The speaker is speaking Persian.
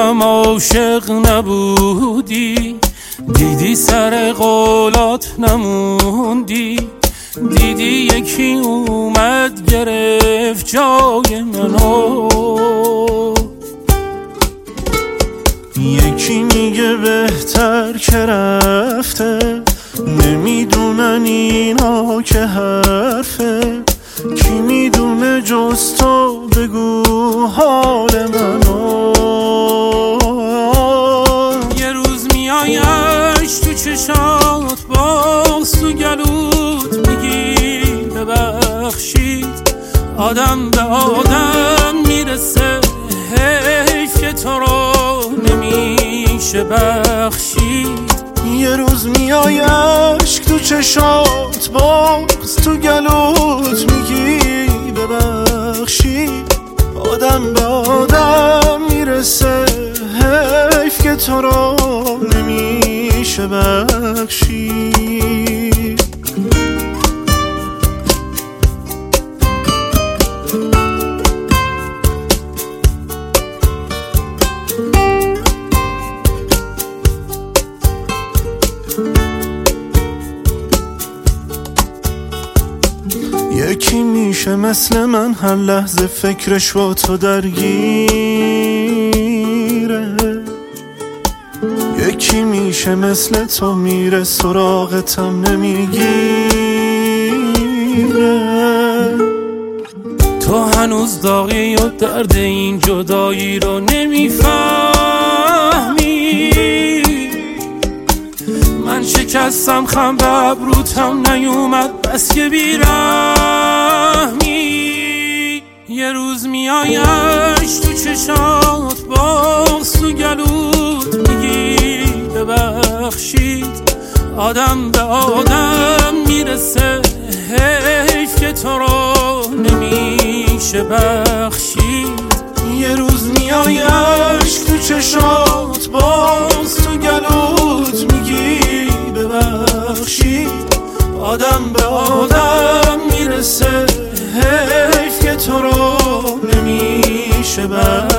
هم عاشق نبودی، دیدی سر قولات نموندی، دیدی یکی اومد گرفت جای منو. یکی میگه بهتر که رفته، نمیدونن اینا که حرفه، کی میدونه جز تو، بگو حال منو. یه روز میایش تو چشات، باز تو گلوت میگی ببخشید، آدم به آدم میرسه، حیف که تو رو نمیشه بخشید. یه روز میای عشق تو چشات، باز تو گلوت میگی ببخشید، آدم به آدم میرسه، حیف که تو رو نمیشه بخشید. یکی میشه مثل من هر لحظه فکرش با تو درگیره، یکی میشه مثل تو میره سراغتم نمیگیره. تو هنوز داغی و درد این جدایی رو نمیفهمی، من شکستم خم به ابروتم نیومد بس که بیرحمی. یه روز میایش تو چشات، باز تو گلوت میگی ببخشید، آدم به آدم میرسه، حیف که تو رو نمیشه بخشید. یه روز میایش تو چشات، باز تو گلوت میگی ببخشید، آدم به آدم میرسه، حیف که تو رو نمیشه بخشید.